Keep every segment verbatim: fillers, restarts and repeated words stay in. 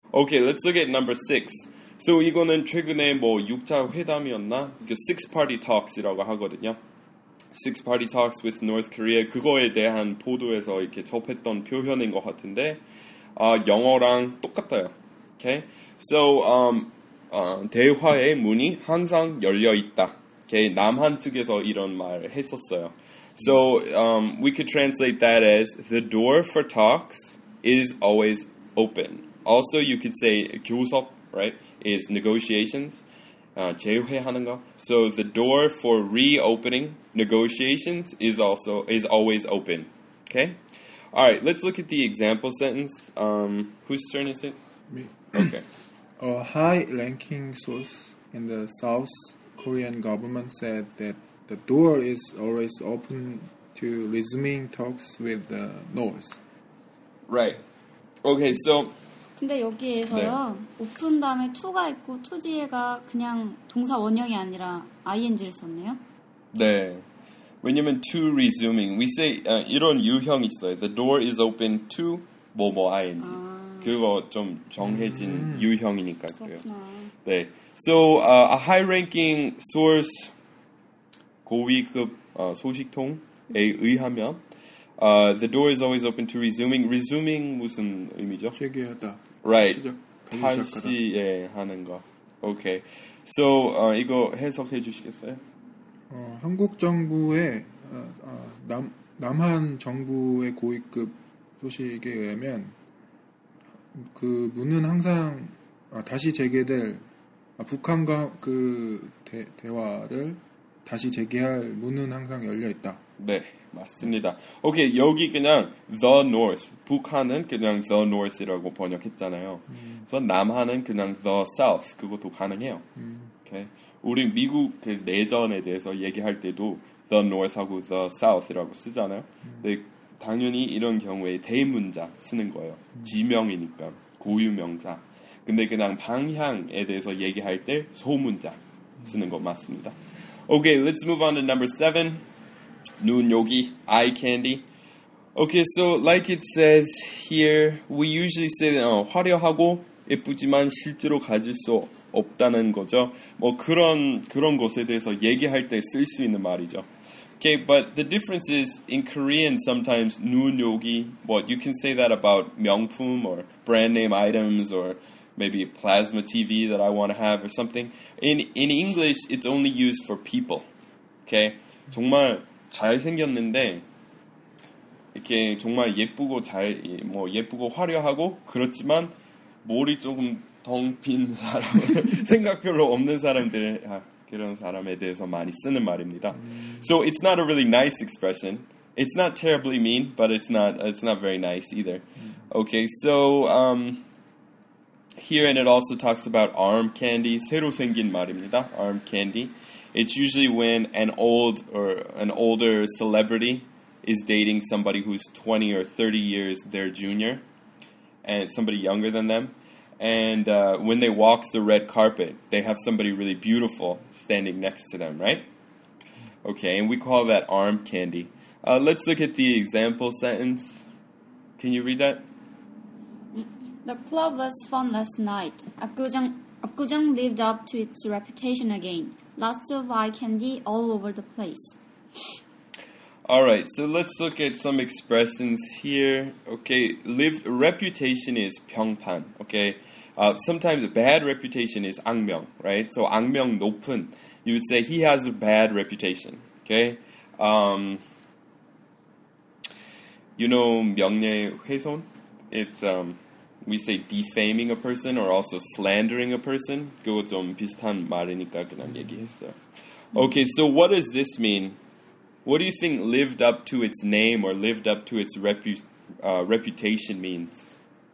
Okay, let's look at number six. So 이거는 최근에 뭐 육 차 회담이었나? 그 Six Party Talks이라고 하거든요. Six Party Talks with North Korea 그거에 대한 보도에서 이렇게 접했던 표현인 것 같은데 어, 영어랑 똑같아요. Okay, so um, 어, 대화의 문이 항상 열려 있다. Okay, 남한 측에서 이런 말을 했었어요. So um, we could translate that as the door for talks is always open. Also, you could say 교섭, right, is negotiations. Uh, 재회하는 거. So the door for reopening negotiations is also is always open. Okay. All right. Let's look at the example sentence. Um, whose turn is it? Me. Okay. A high-ranking source in the South Korean government said that the door is always open to resuming talks with the North. Right. Okay. So. 근데 여기에서요. 네. 오픈 다음에 to가 있고 to 뒤에가 그냥 동사 원형이 아니라 ing를 썼네요. 네. 왜냐면 to resuming, we say uh, 이런 유형 있어요. The door is open to 뭐뭐 ing. 아. 그거 좀 정해진 음. 유형이니까 그래요. 네. So uh, a high-ranking source 고위급 uh, 소식통에 의하면 uh, the door is always open to resuming. Resuming 무슨 의미죠? 재개하다. Right. 시작. 다시 예, 하는 거. Okay. So uh, 이거 해석해 주시겠어요? 어, 한국 정부의 어, 어, 남 남한 정부의 고위급 소식에 의하면 그 문은 항상 아, 다시 재개될 아, 북한과 그 대, 대화를 다시 재개할 문은 항상 열려 있다. 네, 맞습니다. 오케이, 여기 그냥 the north, 북한은 그냥 the north이라고 번역했잖아요. 음. 그래서 남한은 그냥 the south, 그것도 가능해요. 음. 오케이, 우리 미국 그 내전에 대해서 얘기할 때도 the north하고 the south이라고 쓰잖아요. 음. 근데 당연히 이런 경우에 대문자 쓰는 거예요. 음. 지명이니까 고유명사. 근데 그냥 방향에 대해서 얘기할 때 소문자 쓰는 거 맞습니다. Okay, let's move on to number seven. 눈 여기, eye candy. Okay, so like it says here, we usually say 어, 화려하고 예쁘지만 실제로 가질 수 없다는 거죠. 뭐 그런 그런 것에 대해서 얘기할 때 쓸 수 있는 말이죠. Okay, but the difference is in Korean sometimes 눈 여기, what you can say that about 명품 or brand name items or maybe a plasma T V that I want to have or something. In in English, it's only used for people. Okay, 정말 잘 생겼는데 이렇게 정말 예쁘고 잘 뭐 예쁘고 화려하고 그렇지만 머리 조금 덩빈 사람, 생각 별로 없는 사람들 아, 그런 사람에 대해서 많이 쓰는 말입니다. So it's not a really nice expression. It's not terribly mean, but it's not it's not very nice either. Okay, so um. Here, and it also talks about arm candy. 새로 생긴 말입니다. Arm candy. It's usually when an old or an older celebrity is dating somebody who's twenty or thirty years their junior, and somebody younger than them. And uh, when they walk the red carpet, they have somebody really beautiful standing next to them, right? Okay, and we call that arm candy. Uh, let's look at the example sentence. Can you read that? The club was fun last night. Apgujeong, Apgujeong lived up to its reputation again. Lots of eye candy all over the place. All right, so let's look at some expressions here. Okay, live, reputation is 평판. Okay, uh, sometimes a bad reputation is 악명, right? So 악명 높은, you would say he has a bad reputation. Okay, um, you know 명예훼손? It's um. We say defaming a person or also slandering a person. 그거 좀 비슷한 말이니까 그냥 얘기했어요. Okay, so what does this mean? What do you think lived up to its name or lived up to its repu- uh, reputation means?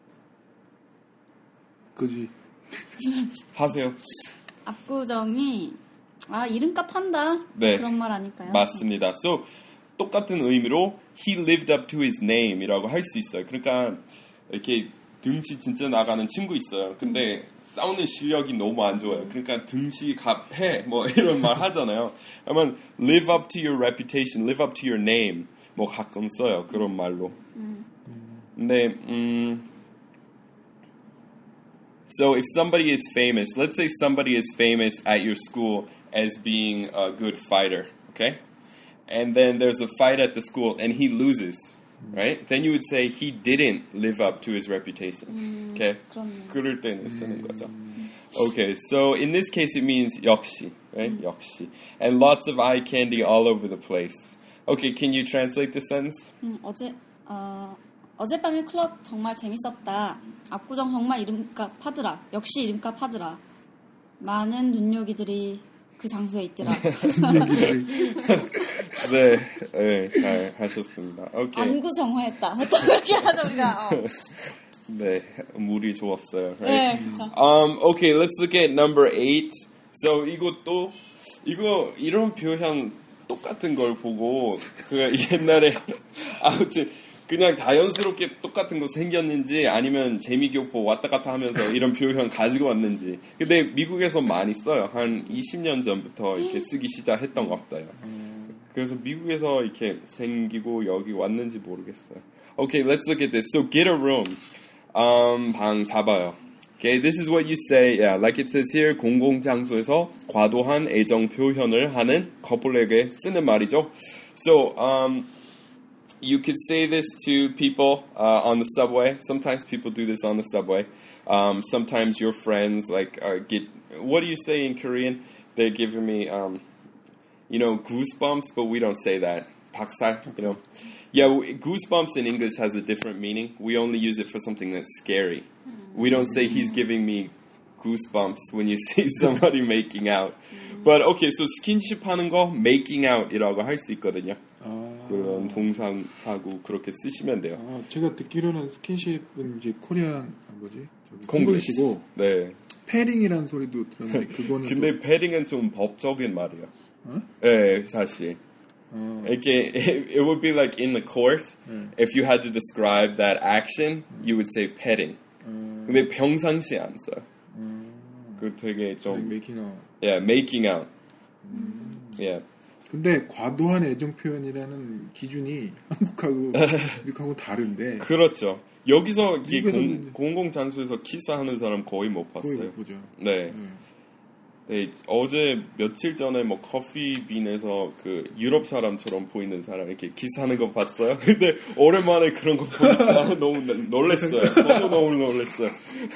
그지. 하세요. 압구정이 아 이름값 한다. 네, 그런 말 아닐까요? 맞습니다. So 똑같은 의미로 he lived up to his name이라고 할 수 있어요. 그러니까 이렇게 등치 진짜 나가는 친구 있어요. 근데 싸우는 실력이 너무 안 좋아요. 그러니까 등치 값해 뭐 이런 말 하잖아요. 그러면 live up to your reputation, live up to your name 뭐 가끔 써요. 그런 말로. 근데 음, So if somebody is famous, let's say somebody is famous at your school as being a good fighter, okay? And then there's a fight at the school and he loses, right? Then you would say he didn't live up to his reputation, 음, okay? 그렇네요. 그럴 때는 쓰는 거죠. Okay, so in this case it means 역시, right? 역시. And lots of eye candy all over the place. Okay, can you translate the sentence? 음, 어제 어, 어젯밤의 클럽 정말 재밌었다. 압구정 정말 이름값 하더라. 역시 이름값 하더라. 많은 눈요기들이 그 장소에 있더라. 네, 네, 잘 하셨습니다. Okay. 안구정화했다. 어떻게 하죠 우리가? 어. 네, 물이 좋았어요. Right? 네, 그렇죠. Um, okay, let's look at number eight. So 이것도 이거 이런 표현 똑같은 걸 보고 그 옛날에 아무튼 그냥 자연스럽게 똑같은 거 생겼는지 아니면 재미교포 왔다 갔다 하면서 이런 표현 가지고 왔는지. 근데 미국에서 많이 써요. 한 이십 년 전부터 이렇게 쓰기 시작했던 것 같아요. 그래서 미국에서 이렇게 생기고 여기 왔는지 모르겠어요. Okay, let's look at this. So get a room. Um, 방 잡아요. Okay, this is what you say. Yeah, like it says here, 공공장소에서 과도한 애정 표현을 하는 커플에게 쓰는 말이죠. So, um, you could say this to people uh, on the subway. Sometimes people do this on the subway. Um, sometimes your friends like uh, get. What do you say in Korean? They're giving me, um, you know, goosebumps, but we don't say that. 박살, you know. Yeah, goosebumps in English has a different meaning. We only use it for something that's scary. We don't say he's giving me goosebumps when you see somebody making out. But okay, so 스킨십 하는 거 making out이라고 할 수 있거든요. 아, 그런 동사하고 그렇게 쓰시면 돼요. 아, 제가 듣기로는 스킨십은 이제 코리안 뭐지? 저기 콩글리시. 콩글리시고 네. 패링이라는 소리도 들었는데 그거는 근데 패딩은 좀 법적인 말이에요. 어? 네, 사실. 어, 이렇게 it would be like in the court, 네. if you had to describe that action, you would say petting. 어, 근데 평상시에 안 써요. 어, 그 되게 좀 메이킹 아웃. yeah, making out. Yeah. 근데 과도한 애정 표현이라는 기준이 한국하고 미국하고 다른데 그렇죠. 여기서 이 미국에서는 공, 공공장소에서 키스하는 사람 거의 못 거의 봤어요. 못 보죠. 네. 네. 네, 어제 며칠 전에 뭐 커피빈에서 그 유럽 사람처럼 보이는 사람 이렇게 키스하는 거 봤어요. 근데 오랜만에 그런 거 보니까 너무 놀랐어요. 저도 너무 놀랐어요.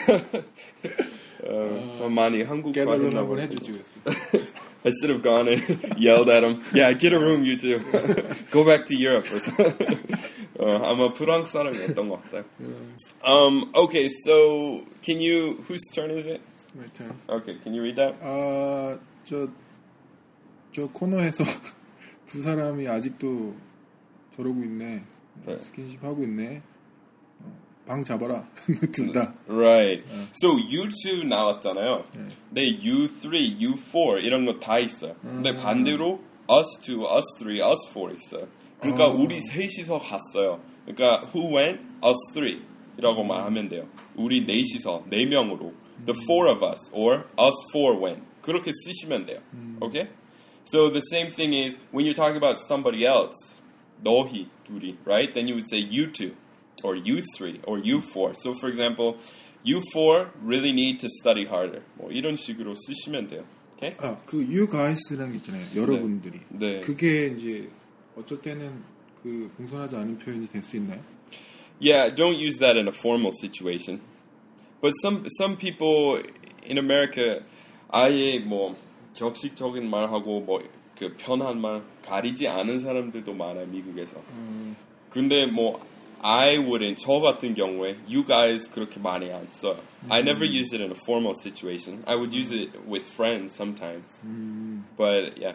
어, 저 많이 한국 깨달론 가려고 한번 해주지 그랬어요. I should have gone and yelled at him. Yeah, get a room, you two. Go back to Europe. or something. 어, 아마 프랑스 사람이었던 것 같아요. Um, okay, so can you? Whose turn is it? My turn. Okay, can you read that? 아, 저, 저 코너에서 두 사람이 아직도 저러고 있네. 네. 스킨십 하고 있네. 어, 방 잡아라. 둘 다. Right. So you two 나왔잖아요. 네. 근데 you three, you four 이런 거 다 있어요. 근데 음. 반대로 us two, us three, us four 있어요. 그러니까 어. 우리 셋이서 갔어요. 그러니까 who went? us three 이라고 말하면 돼요. 우리 넷이서 네 명으로 the four of us or us four went. 그렇게 쓰시면 돼요. Okay? So the same thing is when you talk about somebody else, 너희 둘이, right? Then you would say you two or you three or you four. So for example, you four really need to study harder. 뭐 이런 식으로 쓰시면 돼요. Okay? 아, 그 you guys라는 게 있잖아요. 여러분들이. 네. 그게 이제 어쩔 때는 그 공손하지 않은 표현이 될 수 있나요? Yeah, don't use that in a formal situation. But some some people in America 아예 뭐 격식적인 말하고 뭐 그 편한 말 가리지 않은 사람들도 많아요 미국에서. 음, 근데 뭐 I wouldn't 저 같은 경우에 you guys 그렇게 많이 안 써요. I never use it in a formal situation. I would use it with friends sometimes. 음, But yeah.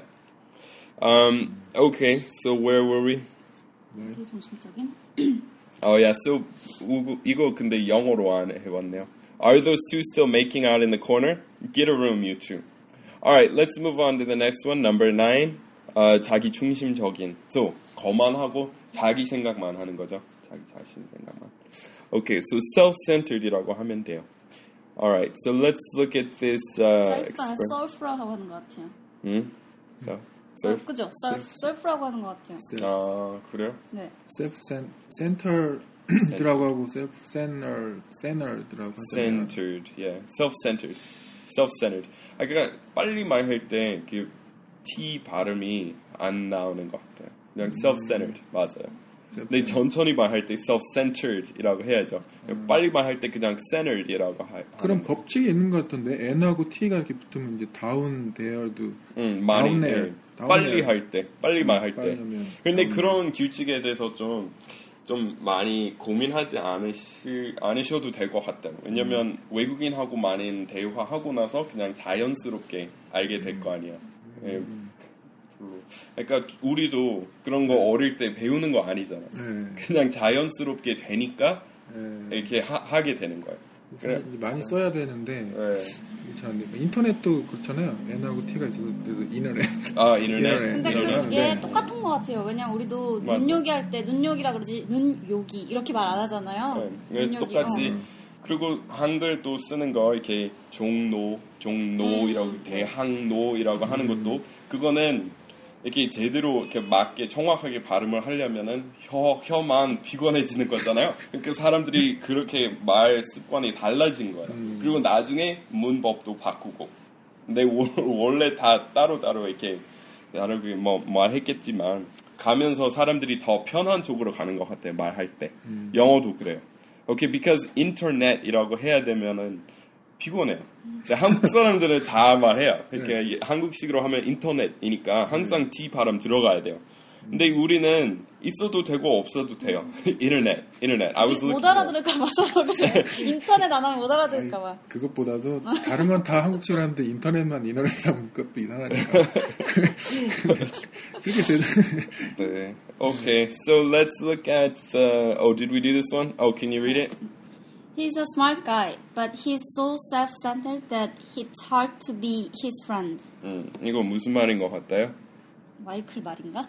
Um, okay, so where were we? 네. 비정신적인. Oh yeah, so 우구- 이거 근데 영어로 안 해봤네요. Are those two still making out in the corner? Get a room, you two. All right, let's move on to the next one. Number nine. 어, 자기 중심적인. So 거만하고 자기 생각만 하는 거죠. 자기 자신 생각만. Okay, so self-centered이라고 하면 돼요. All right, so let's look at this. Uh, 셀프가 expression. 셀프라고 하는 것 같아요. 음? So, 셀프 self. 그죠? 셀프 셀프라고 하는 것 같아요. 아 그래요? 네. self center 들하고 하고 self-centered, centered라고 하잖아요. centered, yeah, self-centered, self-centered. 아, 그러니까 빨리 말할 때 그 T 발음이 안 나오는 것 같아요. 그냥 self-centered 음. 맞아요. 근데 천천히 말할 때 self-centered이라고 해야죠. 음. 빨리 말할 때 그냥 centered이라고 하. 그런 법칙이 있는 것 같던데 N하고 T가 이렇게 붙으면 이제 down there'd. 음, 많이 down there. 네. 빨리 할 때, 빨리 음, 말할 때. 근데 그런 규칙에 대해서 좀 좀 많이 고민하지 않으시, 않으셔도 될 것 같아요. 왜냐면 음. 외국인하고 많은 대화하고 나서 그냥 자연스럽게 알게 될 거 아니에요. 음. 네. 그러니까 우리도 그런 거 어릴 때 배우는 거 아니잖아요. 네. 그냥 자연스럽게 되니까 네. 이렇게 하, 하게 되는 거예요. 그래. 이제 많이 써야 되는데 네. 잘 인터넷도 그렇잖아요. N하고 T가 있어서 인터넷. 아 인터넷. 근데 인터넷. 그게 네. 똑같은 것 같아요. 왜냐면 우리도 맞아. 눈요기 할 때 눈요기라 그러지 눈요기 이렇게 말 안 하잖아요. 네. 똑같이. 어. 그리고 한글도 쓰는 거 이렇게 종로, 종로이라고 음. 대학로이라고 하는 것도 그거는 이렇게 제대로 이렇게 맞게 정확하게 발음을 하려면은 혀 혀만 피곤해지는 거잖아요. 그러니까 사람들이 그렇게 말 습관이 달라진 거예요. 음. 그리고 나중에 문법도 바꾸고. 근데 원래 다 따로 따로 이렇게 다르게 뭐 말했겠지만 가면서 사람들이 더 편한 쪽으로 가는 것 같아요. 말할 때. 음. 영어도 그래요. Okay, because internet이라고 해야 되면은 피곤해요. 한국 사람들은 다 말해요. 그러니까 네. 한국식으로 하면 인터넷이니까 항상 T 발음 들어가야 돼요. 근데 우리는 있어도 되고 없어도 돼요. 인터넷, 인터넷. I was 못 알아들을까 봐 서로 인터넷 안 하면 못 알아들을까 봐. 그것보다도 다른 건 다 한국식으로 하는데 인터넷만 인터넷 하면 그것도 이상하니까. 그게 되잖아요. 네. Okay, so let's look at the. Oh, did we do this one? Oh, can you read it? He's a smart guy, but he's so self-centered that it's hard to be his friend. 음, 이거 무슨 말인 것 같아요? 마이클 말인가?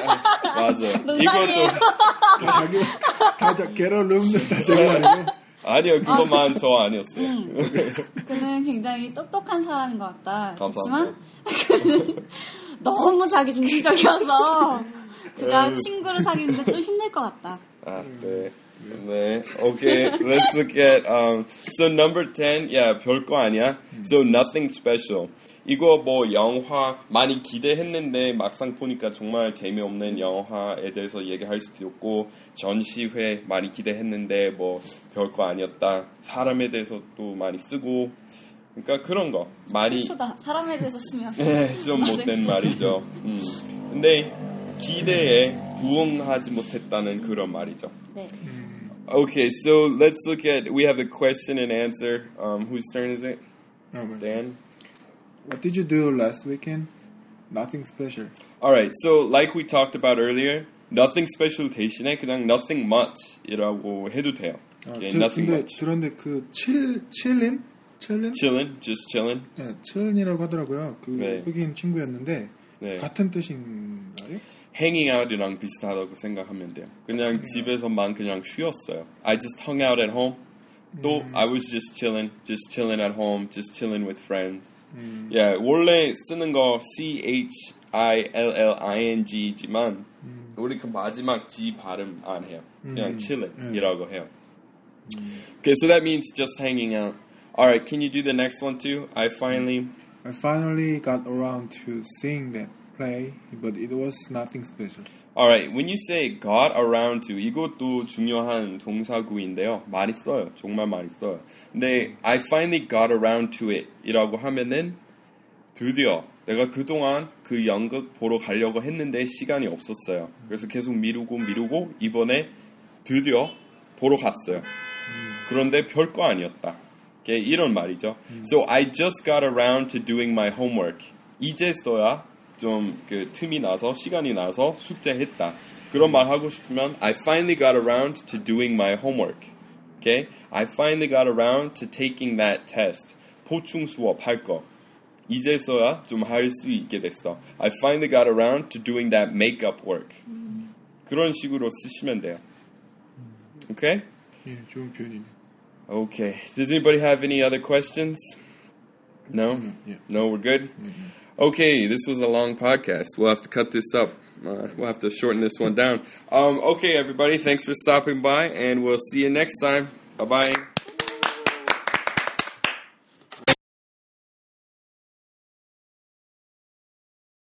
맞아. 농담이에요. 자기 다 게럴 룸들 다 저거 아니고? 아니요, 그것만 아, 저 아니었어요. 음, 그는 굉장히 똑똑한 사람인 것 같다. 감사합니다. 그렇지만 그는 너무 자기 중심적이어서 그가 친구를 사귀는데 좀 힘들 것 같다. 아, 네. 네. Okay, let's look at um so number ten. Yeah, 별거 아니야. So nothing special. 이거 뭐 영화 많이 기대했는데 막상 보니까 정말 재미없는 영화에 대해서 얘기할 수도 있고 전시회 많이 기대했는데 뭐 별거 아니었다. 사람에 대해서 또 많이 쓰고 그러니까 그런 거 많이 슬프다. 사람에 대해서 쓰면 네, 좀 못된 말이죠. 음. 근데 기대에 부응하지 못했다는 그런 말이죠. 네. Okay, so let's look at we have the question and answer. Um, whose turn is it? Oh, Dan. What did you do last weekend? Nothing special. All right, so like we talked about earlier, nothing special 대신에 그냥 nothing much이라고 해도 돼요. Okay, 아, nothing 근데, much. 그런데 그 칠, 칠린? 칠린? Chillin, just chillin. 네, 칠린이라고 하더라고요. 그 네. 흑인 친구였는데 네. 같은 뜻인가요? Hanging out이랑 비슷하다고 생각하면 돼요. 그냥 집에서만 그냥 쉬었어요. I just hung out at home. 또 음. I was just chilling, just chilling at home, just chilling with friends. 음. Yeah, 원래 쓰는 거 C H I L L I N G지만 음. 우리 그 마지막 G 발음 안 해요. 그냥 음. chilling이라고 음. 해요. 음. Okay, so that means just hanging out. All right, can you do the next one too? I finally, I finally got around to seeing that play, but it was nothing special. All right, when you say got around to, 이것도 중요한 동사구인데요. 많이 써요. 정말 많이 써요. 근데 I finally got around to it 이라고 하면은 드디어 내가 그동안 그 연극 보러 가려고 했는데 시간이 없었어요. 그래서 계속 미루고 미루고 이번에 드디어 보러 갔어요. 그런데 별거 아니었다. 이런 말이죠. So I just got around to doing my homework. 이제서야 좀 그 틈이 나서 시간이 나서 숙제했다. 그런 말 하고 싶으면 I finally got around to doing my homework. Okay? I finally got around to taking that test. 보충 수업 할 거. 이제서야 좀 할 수 있게 됐어. I finally got around to doing that makeup work. 음. 그런 식으로 쓰시면 돼요. Okay? 예, 좋은 표현이네. Okay. Does anybody have any other questions? No? Mm-hmm. Yeah. No, we're good? Mm-hmm. Okay, this was a long podcast. We'll have to cut this up. Uh, we'll have to shorten this one down. Um, okay, everybody, thanks for stopping by, and we'll see you next time. Bye-bye.